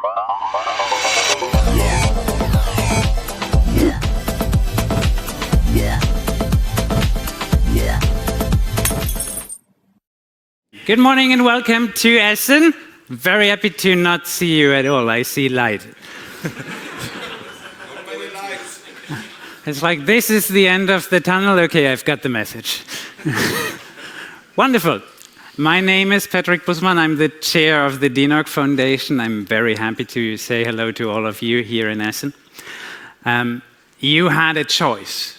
Good morning and welcome to Essen. Very happy to not see you at all. I see light. It's like, this is the end of the tunnel. Okay, I've got the message. Wonderful. My name is Patrick Bussmann. I'm the chair of the DINOG Foundation. I'm very happy to say hello to all of you here in Essen. You had a choice.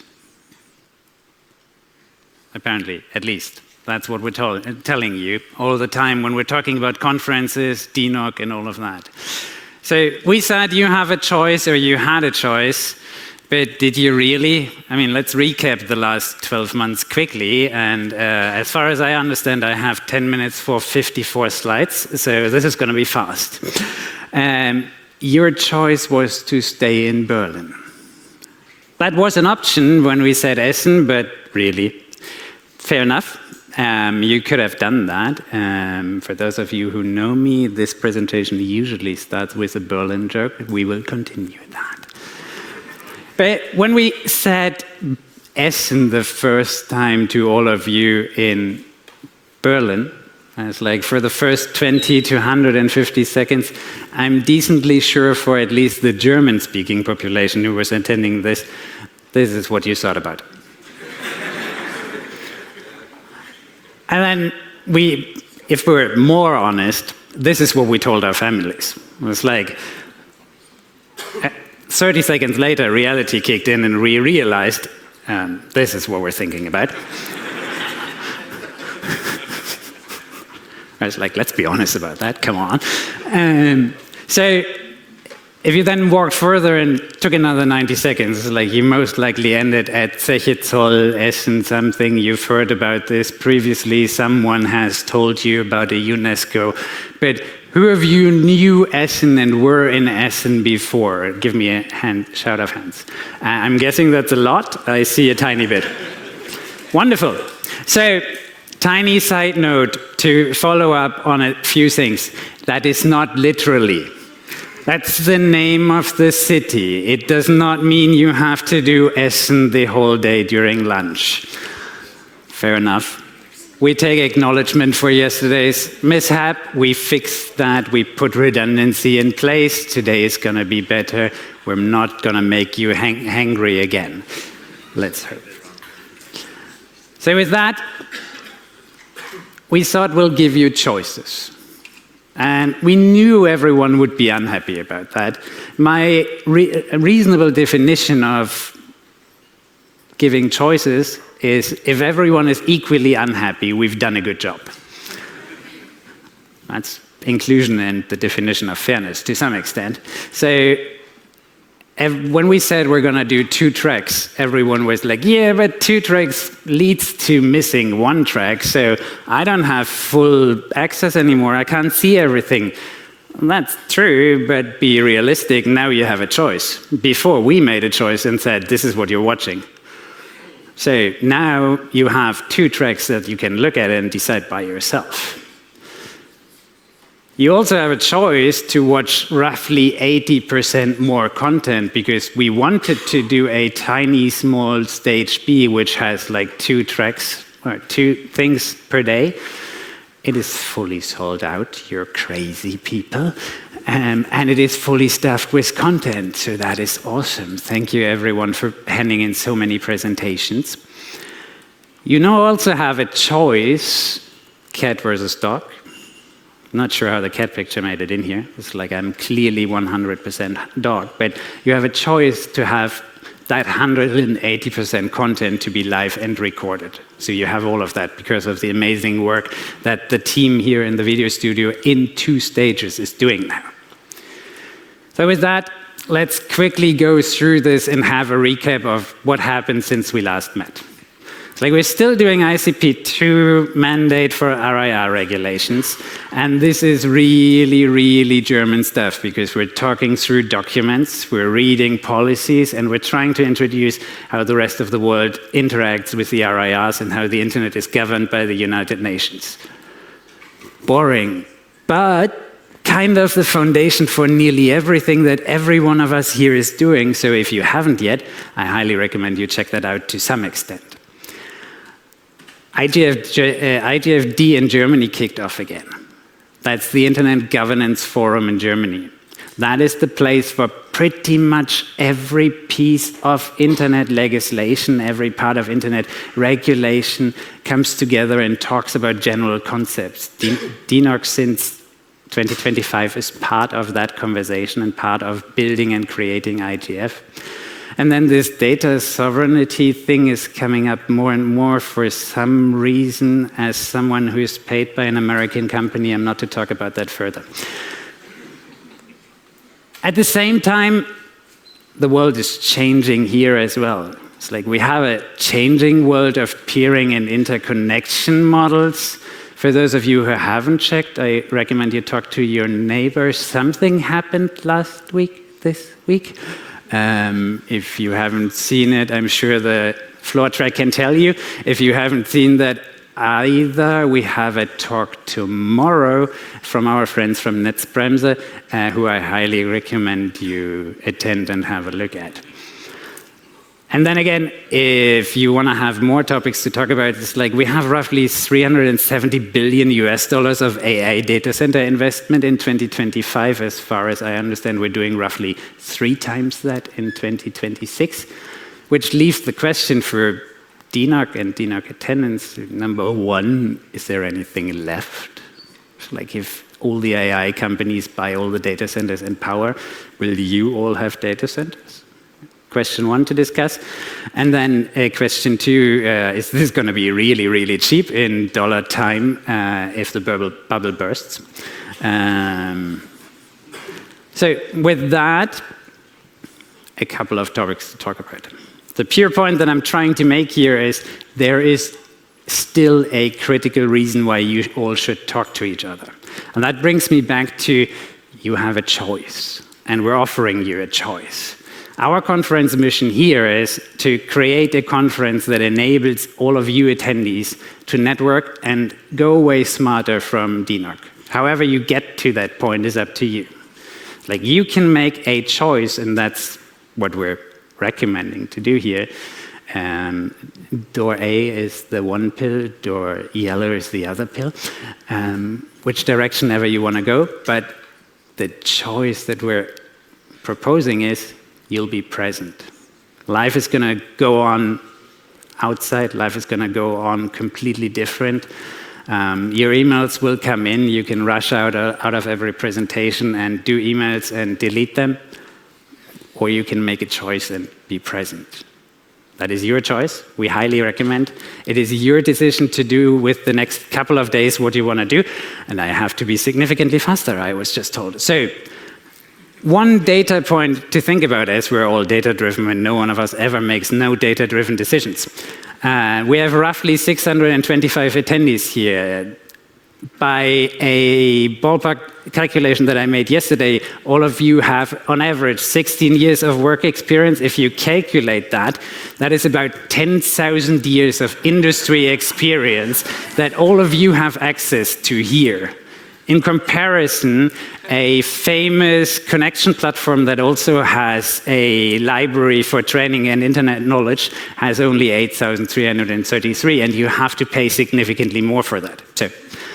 Apparently, at least. That's what we're telling you all the time when we're talking about conferences, DINOG, and all of that. So we said you have a choice, or you had a choice, but did you really? I mean, let's recap the last 12 months quickly. And as far as I understand, I have 10 minutes for 54 slides, so this is going to be fast. Your choice was to stay in Berlin. That was an option when we said Essen, but really, fair enough. You could have done that. For those of you who know me, this presentation usually starts with a Berlin joke. We will continue that. But when we said Essen the first time to all of you in Berlin, I was like, for the first 20 to 150 seconds, I'm decently sure for at least the German-speaking population who was attending this is what you thought about. And then if we're more honest, this is what we told our families. It was like, 30 seconds later, reality kicked in and we realized, this is what we're thinking about. I was like, let's be honest about that, come on. So if you then walked further and took another 90 seconds, like you most likely ended at Zeche Zoll, Essen, something. You've heard about this previously. Someone has told you about a UNESCO. But who of you knew Essen and were in Essen before? Give me a hand, shout of hands. I'm guessing that's a lot. I see a tiny bit. Wonderful. So, tiny side note to follow up on a few things. That is not literally. That's the name of the city. It does not mean you have to do Essen the whole day during lunch. Fair enough. We take acknowledgement for yesterday's mishap. We fixed that. We put redundancy in place. Today is going to be better. We're not going to make you hangry again. Let's hope. So with that, we thought we'll give you choices. And we knew everyone would be unhappy about that. My reasonable definition of giving choices is if everyone is equally unhappy, we've done a good job. That's inclusion and the definition of fairness to some extent. So when we said we're going to do 2 tracks, everyone was like, yeah, but 2 tracks leads to missing 1 track, so I don't have full access anymore. I can't see everything. That's true, but be realistic. Now you have a choice. Before, we made a choice and said, this is what you're watching. So now you have 2 tracks that you can look at and decide by yourself. You also have a choice to watch roughly 80% more content because we wanted to do a tiny, small stage B, which has like 2 tracks or 2 things per day. It is fully sold out, you're crazy people. And it is fully staffed with content, so that is awesome. Thank you everyone for handing in so many presentations. You now also have a choice, cat versus dog. Not sure how the cat picture made it in here. It's like I'm clearly 100% dog, but you have a choice to have that 180% content to be live and recorded. So you have all of that because of the amazing work that the team here in the video studio in 2 stages is doing now. So with that, let's quickly go through this and have a recap of what happened since we last met. Like we're still doing ICP2 mandate for RIR regulations, and this is really, really German stuff because we're talking through documents, we're reading policies, and we're trying to introduce how the rest of the world interacts with the RIRs and how the internet is governed by the United Nations. Boring, but kind of the foundation for nearly everything that every one of us here is doing. So if you haven't yet, I highly recommend you check that out to some extent. IGFD in Germany kicked off again. That's the Internet Governance Forum in Germany. That is the place for pretty much every piece of internet legislation, every part of internet regulation comes together and talks about general concepts. DINOG since 2025 is part of that conversation and part of building and creating IGF. And then this data sovereignty thing is coming up more and more for some reason. As someone who is paid by an American company, I'm not to talk about that further. At the same time, the world is changing here as well. It's like we have a changing world of peering and interconnection models. For those of you who haven't checked, I recommend you talk to your neighbor. Something happened this week. If you haven't seen it, I'm sure the floor track can tell you. If you haven't seen that either, we have a talk tomorrow from our friends from Netzbremse, who I highly recommend you attend and have a look at. And then again, if you want to have more topics to talk about, it's like we have roughly $370 billion of AI data center investment in 2025. As far as I understand, we're doing roughly 3 times that in 2026, which leaves the question for DINOG and DINOG attendance. Number 1, is there anything left? Like if all the AI companies buy all the data centers and power, will you all have data centers? Question 1 to discuss. And then question 2, is this going to be really, really cheap in dollar time if the bubble bursts? So with that, a couple of topics to talk about. The pure point that I'm trying to make here is there is still a critical reason why you all should talk to each other. And that brings me back to you have a choice, and we're offering you a choice. Our conference mission here is to create a conference that enables all of you attendees to network and go away smarter from DINOG. However you get to that point is up to you. Like you can make a choice, and that's what we're recommending to do here. Door A is the one pill, door yellow is the other pill. Which direction ever you want to go, but the choice that we're proposing is you'll be present. Life is going to go on outside. Life is going to go on completely different. Your emails will come in. You can rush out of every presentation and do emails and delete them. Or you can make a choice and be present. That is your choice. We highly recommend. It is your decision to do with the next couple of days what you want to do. And I have to be significantly faster, I was just told. So, one data point to think about, as we're all data-driven and no one of us ever makes no data-driven decisions. We have roughly 625 attendees here. By a ballpark calculation that I made yesterday, all of you have, on average, 16 years of work experience. If you calculate that, that is about 10,000 years of industry experience that all of you have access to here. In comparison, a famous connection platform that also has a library for training and internet knowledge has only 8,333, and you have to pay significantly more for that. So,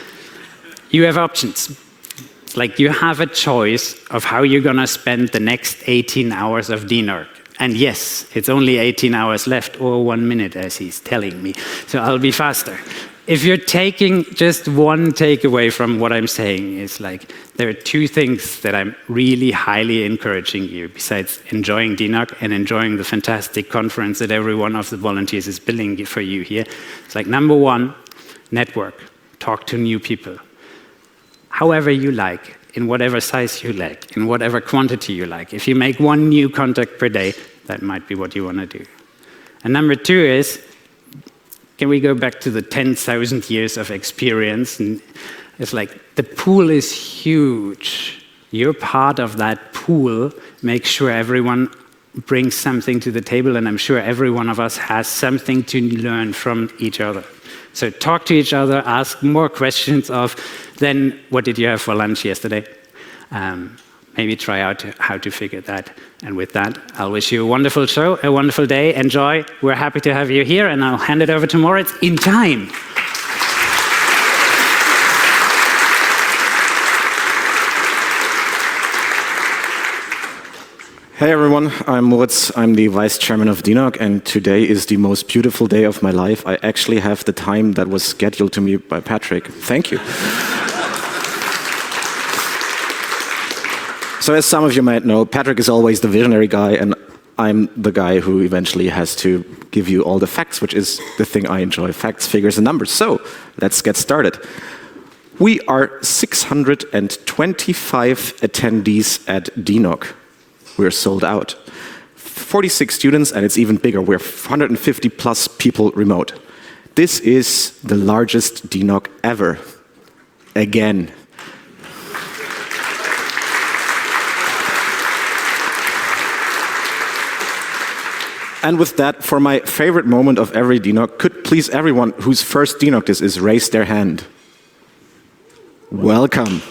you have options. Like you have a choice of how you're going to spend the next 18 hours of DINOG. And yes, it's only 18 hours left, or 1 minute, as he's telling me. So I'll be faster. If you're taking just one takeaway from what I'm saying, is like there are 2 things that I'm really highly encouraging you, besides enjoying DINOG and enjoying the fantastic conference that every one of the volunteers is building for you here. It's like number 1, network, talk to new people. However you like, in whatever size you like, in whatever quantity you like. If you make 1 new contact per day, that might be what you want to do. And number 2 is, can we go back to the 10,000 years of experience? And it's like, the pool is huge. You're part of that pool. Make sure everyone brings something to the table, and I'm sure every one of us has something to learn from each other. So talk to each other, ask more questions of, then what did you have for lunch yesterday? maybe try out how to figure that. And with that, I'll wish you a wonderful show, a wonderful day. Enjoy. We're happy to have you here, and I'll hand it over to Moritz in time. Hey everyone, I'm Moritz. I'm the vice chairman of DINOG, and today is the most beautiful day of my life. I actually have the time that was scheduled to me by Patrick. Thank you. So as some of you might know, Patrick is always the visionary guy, and I'm the guy who eventually has to give you all the facts, which is the thing I enjoy, facts, figures, and numbers. So let's get started. We are 625 attendees at DINOG. We're sold out. 46 students, and it's even bigger. We're 150 plus people remote. This is the largest DINOG ever. Again. And with that, for my favorite moment of every DINOG, could please everyone whose first DINOG this is raise their hand. Welcome.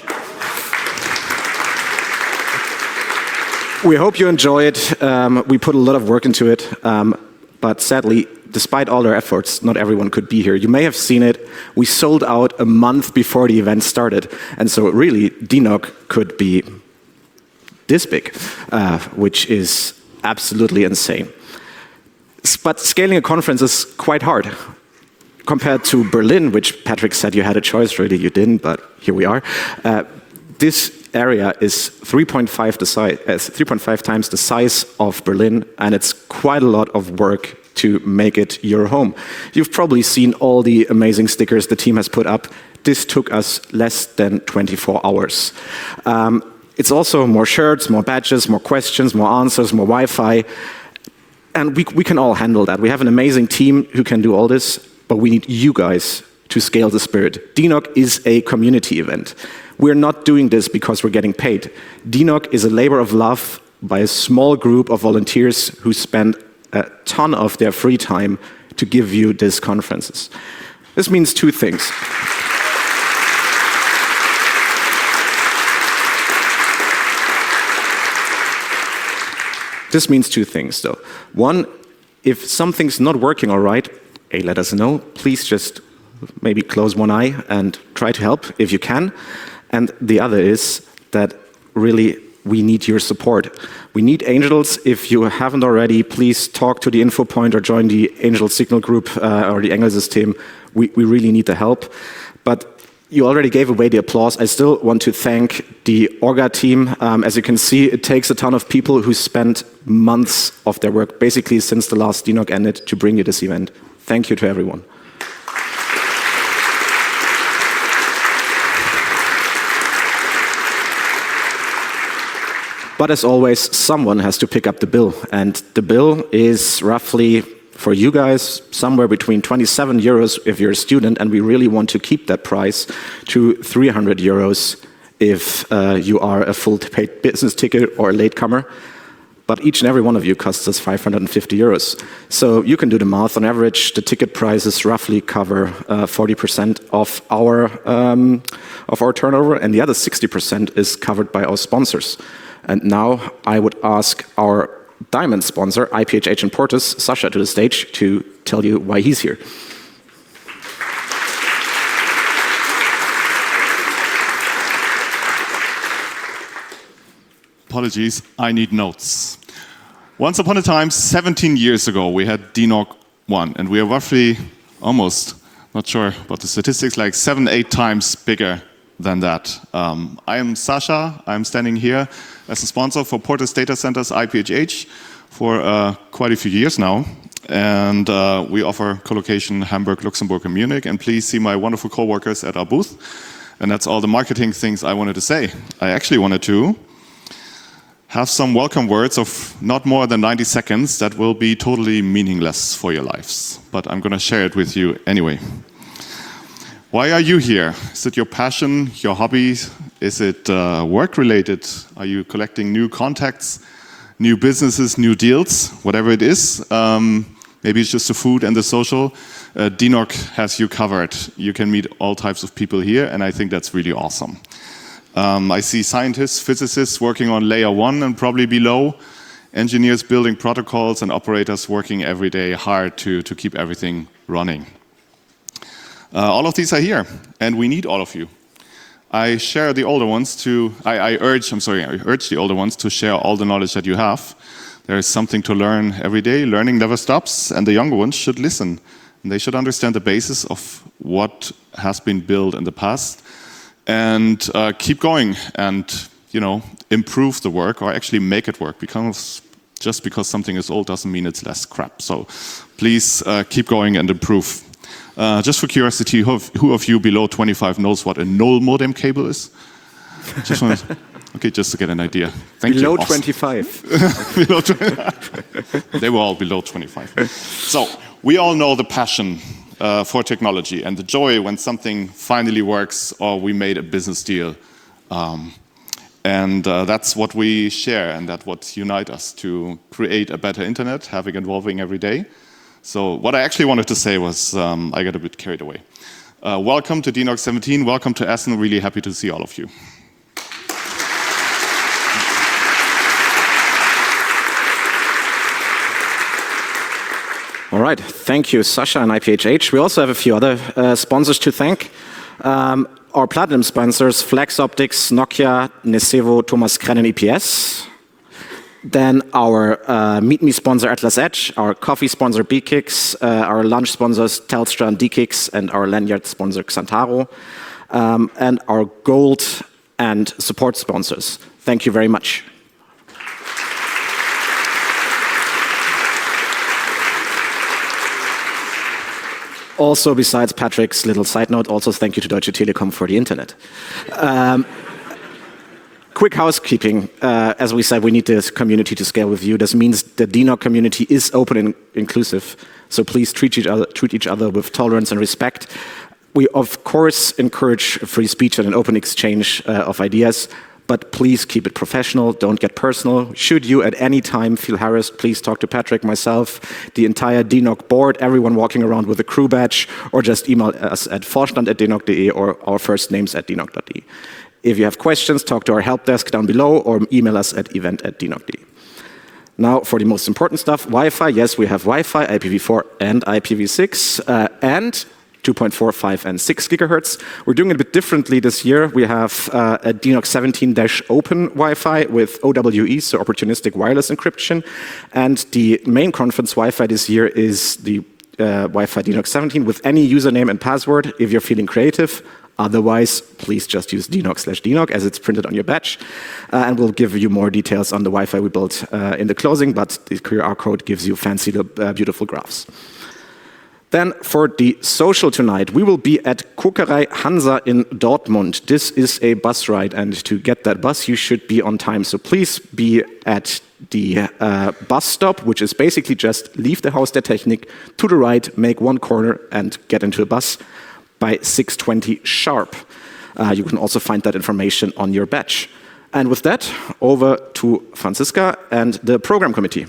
We hope you enjoy it. We put a lot of work into it, but sadly, despite all our efforts, not everyone could be here. You may have seen it. We sold out a month before the event started, and so really, DINOG could be this big, which is absolutely insane. But scaling a conference is quite hard. Compared to Berlin, which Patrick said you had a choice, really you didn't, but here we are. This area is 3.5 times the size of Berlin, and it's quite a lot of work to make it your home. You've probably seen all the amazing stickers the team has put up. This took us less than 24 hours. It's also more shirts, more badges, more questions, more answers, more Wi-Fi. And we can all handle that. We have an amazing team who can do all this, but we need you guys to scale the spirit. DINOG is a community event. We're not doing this because we're getting paid. DINOG is a labor of love by a small group of volunteers who spend a ton of their free time to give you these conferences. This means two things. This means two things, though. One, if something's not working all right, let us know. Please just maybe close one eye and try to help if you can. And the other is that really we need your support. We need angels. If you haven't already, please talk to the info point or join the Angel Signal group or the Engelsystem. We really need the help. But you already gave away the applause. I still want to thank the Orga team. As you can see, it takes a ton of people who spent months of their work, basically since the last DINOG ended, to bring you this event. Thank you to everyone. But as always, someone has to pick up the bill. And the bill is roughly, for you guys, somewhere between 27 euros if you're a student, and we really want to keep that price, to 300 euros if you are a full-paid business ticket or a latecomer. But each and every one of you costs us 550 euros. So you can do the math. On average, the ticket prices roughly cover 40% of our turnover, and the other 60% is covered by our sponsors. And now I would ask our diamond sponsor, IPHH and Portis, Sasha, to the stage to tell you why he's here. Apologies, I need notes. Once upon a time, 17 years ago, we had DINOG 1, and we are roughly, almost, not sure about the statistics, like 7-8 times bigger than that. I am Sasha. I'm standing here as a sponsor for Portis Data Centers, IPHH, for quite a few years now. And we offer colocation Hamburg, Luxembourg, and Munich. And please see my wonderful co-workers at our booth. And that's all the marketing things I wanted to say. I actually wanted to have some welcome words of not more than 90 seconds that will be totally meaningless for your lives. But I'm going to share it with you anyway. Why are you here? Is it your passion, your hobbies? Is it work-related? Are you collecting new contacts, new businesses, new deals? Whatever it is. Maybe it's just the food and the social. DINOG has you covered. You can meet all types of people here, and I think that's really awesome. I see scientists, physicists working on layer 1 and probably below, engineers building protocols, and operators working every day hard to keep everything running. All of these are here, and we need all of you. I urge the older ones to share all the knowledge that you have. There is something to learn every day. Learning never stops, and the younger ones should listen. And they should understand the basis of what has been built in the past, and keep going and improve the work, or actually make it work. Because just because something is old doesn't mean it's less crap. So please keep going and improve. Just for curiosity, who of you below 25 knows what a null modem cable is? Just to get an idea. Thank you. Below 25. Below 25. They were all below 25. So we all know the passion for technology and the joy when something finally works or we made a business deal. And that's what we share, and that's what unites us to create a better internet, having it evolving every day. So what I actually wanted to say was, I got a bit carried away. Welcome to DNOG 17, welcome to Essen, really happy to see all of you. All right, thank you, Sasha and IPHH. We also have a few other sponsors to thank. Our platinum sponsors, Flex Optics, Nokia, Nesevo, Thomas Krenn, and EPS. Then our Meet Me sponsor, Atlas Edge, our coffee sponsor, BKix, our lunch sponsors, Telstra and DKix, and our lanyard sponsor, Xantaro, and our gold and support sponsors. Thank you very much. Also, besides Patrick's little side note, also thank you to Deutsche Telekom for the internet. Quick housekeeping. As we said, we need this community to scale with you. This means the DNOG community is open and inclusive. So please treat each other with tolerance and respect. We, of course, encourage free speech and an open exchange of ideas. But please keep it professional, don't get personal. Should you at any time feel harassed, please talk to Patrick, myself, the entire DNOG board, everyone walking around with a crew badge, or just email us at vorstand@dnog.de or our first names at dnog.de. If you have questions, talk to our help desk down below or email us at event@dnog.de. Now for the most important stuff, Wi-Fi. Yes, we have Wi-Fi, IPv4 and IPv6, and 2.4, 5, and 6 gigahertz. We're doing it a bit differently this year. We have a DNOG 17-open Wi-Fi with OWE, so opportunistic wireless encryption. And the main conference Wi-Fi this year is the Wi-Fi DNOG 17 with any username and password if you're feeling creative. Otherwise, please just use DNOG/DNOG as it's printed on your badge. And we'll give you more details on the Wi-Fi we built in the closing, but the QR code gives you fancy, beautiful graphs. Then for the social tonight, we will be at Kokerei Hansa in Dortmund. This is a bus ride, and to get that bus, you should be on time. So please be at the bus stop, which is basically just leave the Haus der Technik to the right, make one corner, and get into a bus by 6:20 sharp. You can also find that information on your badge. And with that, over to Franziska and the program committee.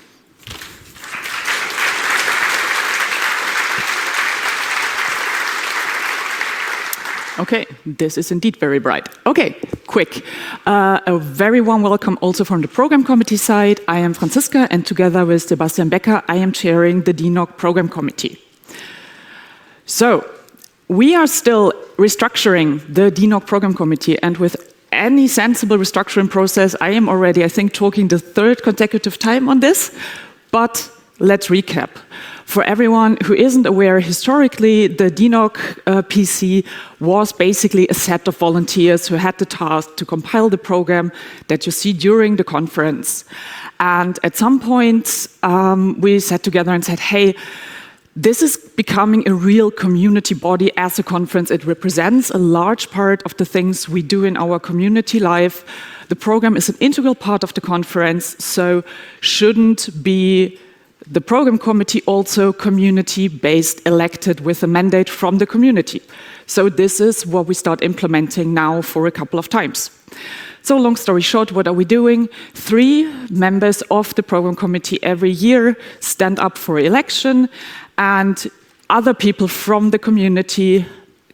Okay, this is indeed very bright. Okay, quick. A very warm welcome also from the program committee side. I am Franziska, and together with Sebastian Becker, I am chairing the DNOG program committee. So, we are still restructuring the DNOG program committee, and with any sensible restructuring process, I am already, I think, talking the third consecutive time on this, but let's recap. For everyone who isn't aware, historically, the DNOG PC was basically a set of volunteers who had the task to compile the program that you see during the conference. And at some point, we sat together and said, hey, this is becoming a real community body as a conference. It represents a large part of the things we do in our community life. The program is an integral part of the conference, so shouldn't be the program committee also community-based, elected with a mandate from the community. So this is what we start implementing now for a couple of times. So long story short, what are we doing? 3 members of the program committee every year stand up for election, and other people from the community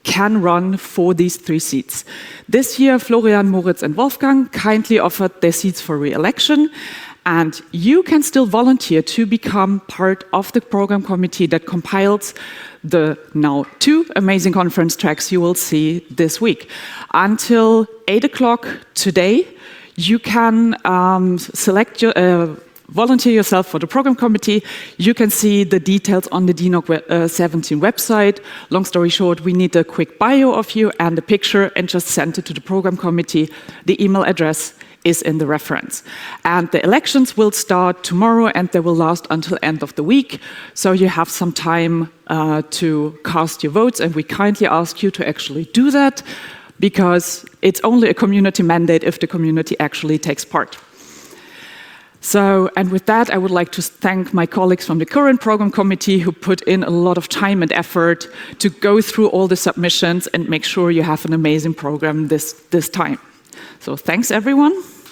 can run for these 3 seats. This year, Florian, Moritz, and Wolfgang kindly offered their seats for re-election, and you can still volunteer to become part of the program committee that compiles the now 2 amazing conference tracks you will see this week. Until 8 o'clock today, you can volunteer yourself for the program committee. You can see the details on the DNOG 17 website. Long story short, we need a quick bio of you and a picture, and just send it to the program committee. The email address is in the reference. And the elections will start tomorrow, and they will last until end of the week. So you have some time to cast your votes, and we kindly ask you to actually do that, because it's only a community mandate if the community actually takes part. So, and with that, I would like to thank my colleagues from the current program committee who put in a lot of time and effort to go through all the submissions and make sure you have an amazing program this time. So thanks, everyone.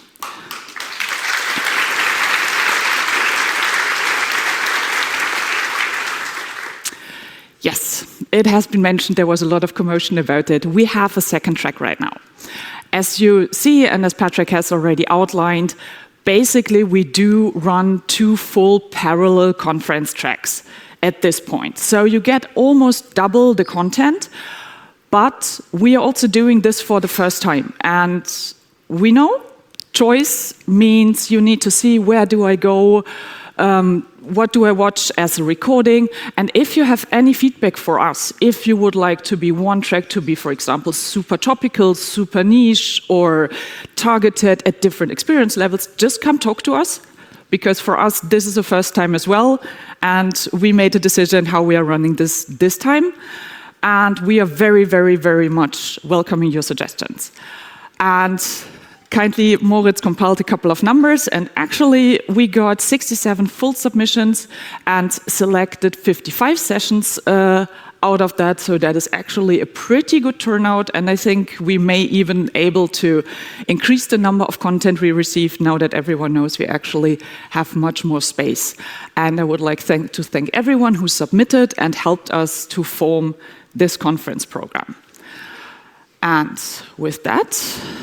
Yes, it has been mentioned, there was a lot of commotion about it. We have a second track right now. As you see, and as Patrick has already outlined, basically we do run 2 full parallel conference tracks at this point. So you get almost double the content, but we are also doing this for the first time. And we know choice means you need to see, where do I go, what do I watch as a recording? And if you have any feedback for us, if you would like to be one track to be, for example, super topical, super niche, or targeted at different experience levels, just come talk to us. Because for us, this is the first time as well. And we made a decision how we are running this time. And we are very, very, very much welcoming your suggestions. And kindly, Moritz compiled a couple of numbers, and actually we got 67 full submissions and selected 55 sessions out of that, so that is actually a pretty good turnout, and I think we may even able to increase the number of content we receive now that everyone knows we actually have much more space. And I would like to thank everyone who submitted and helped us to form this conference program. And with that,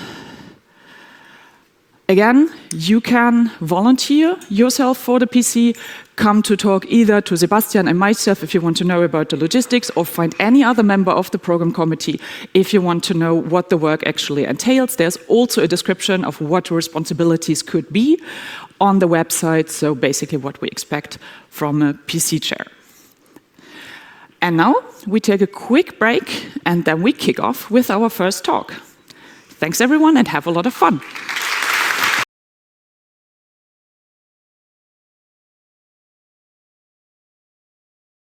again, you can volunteer yourself for the PC, come to talk either to Sebastian and myself if you want to know about the logistics, or find any other member of the program committee if you want to know what the work actually entails. There's also a description of what the responsibilities could be on the website, so basically what we expect from a PC chair. And now we take a quick break, and then we kick off with our first talk. Thanks everyone, and have a lot of fun.